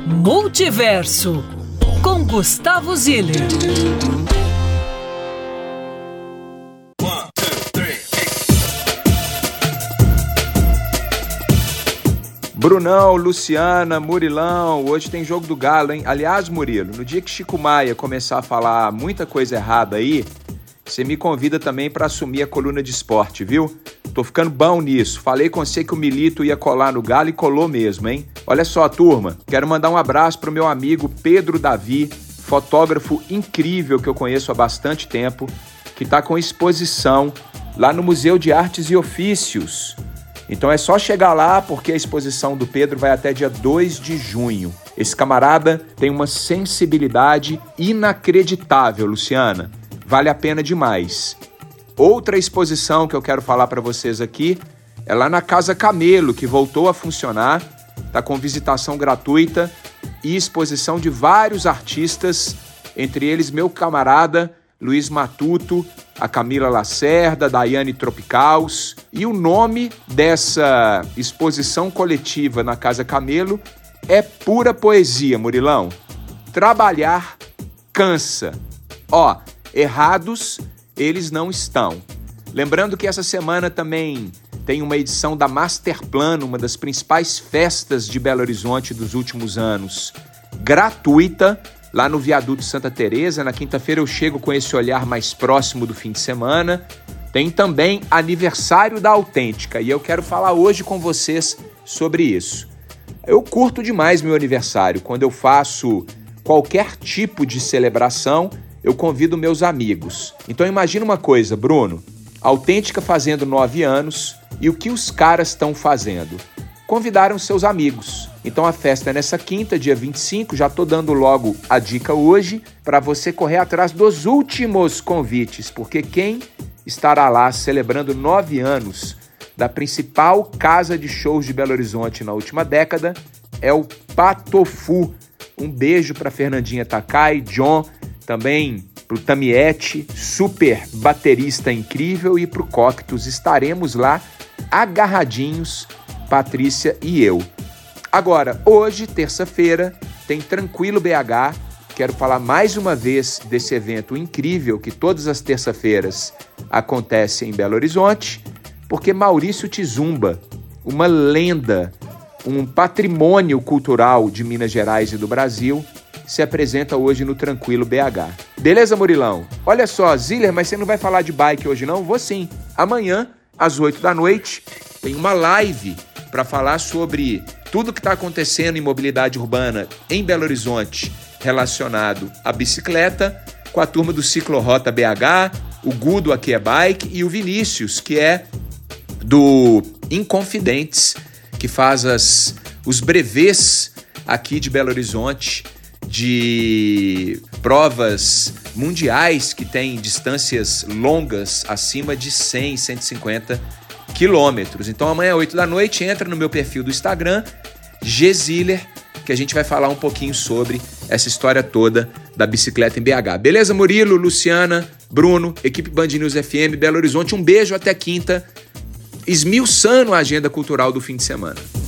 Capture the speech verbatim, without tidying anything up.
Multiverso, com Gustavo Ziller. Brunão, Luciana, Murilão, hoje tem jogo do Galo, hein? Aliás, Murilo, no dia que Chico Maia começar a falar muita coisa errada aí, você me convida também para assumir a coluna de esporte, viu? Tô ficando bom nisso. Falei com você que o Milito ia colar no Galo e colou mesmo, hein? Olha só, turma, quero mandar um abraço pro meu amigo Pedro Davi, fotógrafo incrível que eu conheço há bastante tempo, que tá com exposição lá no Museu de Artes e Ofícios. Então é só chegar lá, porque a exposição do Pedro vai até dia dois de junho. Esse camarada tem uma sensibilidade inacreditável, Luciana. Vale a pena demais. Outra exposição que eu quero falar para vocês aqui é lá na Casa Camelo, que voltou a funcionar. Está com visitação gratuita e exposição de vários artistas, entre eles meu camarada Luiz Matuto, a Camila Lacerda, a Daiane Tropicals. E o nome dessa exposição coletiva na Casa Camelo é pura poesia, Murilão. Trabalhar cansa. Ó, errados eles não estão. Lembrando que essa semana também tem uma edição da Masterplan, uma das principais festas de Belo Horizonte dos últimos anos, gratuita, lá no Viaduto Santa Teresa. Na quinta-feira eu chego com esse olhar mais próximo do fim de semana. Tem também aniversário da Autêntica e eu quero falar hoje com vocês sobre isso. Eu curto demais meu aniversário. Quando eu faço qualquer tipo de celebração, eu convido meus amigos. Então imagina uma coisa, Bruno, Autêntica fazendo nove anos e o que os caras estão fazendo? Convidaram seus amigos. Então a festa é nessa quinta, dia vinte e cinco, já tô dando logo a dica hoje para você correr atrás dos últimos convites, porque quem estará lá celebrando nove anos da principal casa de shows de Belo Horizonte na última década é o Patofu. Um beijo para Fernandinha Takai, John, também pro Tamiete, super baterista incrível, e pro Coctus. Estaremos lá agarradinhos, Patrícia e eu. Agora, hoje, terça-feira, tem Tranquilo B H. Quero falar mais uma vez desse evento incrível que todas as terça-feiras acontece em Belo Horizonte, porque Maurício Tizumba, uma lenda, um patrimônio cultural de Minas Gerais e do Brasil, se apresenta hoje no Tranquilo B H. Beleza, Murilão? Olha só, Ziller, mas você não vai falar de bike hoje não? Vou sim. Amanhã, às oito da noite, tem uma live para falar sobre tudo que está acontecendo em mobilidade urbana em Belo Horizonte relacionado à bicicleta, com a turma do Ciclo Rota B H, o Gudo Aqui é Bike e o Vinícius, que é do Inconfidentes, que faz as, os brevês aqui de Belo Horizonte, de provas mundiais que têm distâncias longas, acima de cem, cento e cinquenta quilômetros. Então amanhã, oito da noite, entra no meu perfil do Instagram, Gziller, que a gente vai falar um pouquinho sobre essa história toda da bicicleta em B H. Beleza, Murilo, Luciana, Bruno, equipe Band News F M, Belo Horizonte. Um beijo, até quinta, esmiuçando a agenda cultural do fim de semana.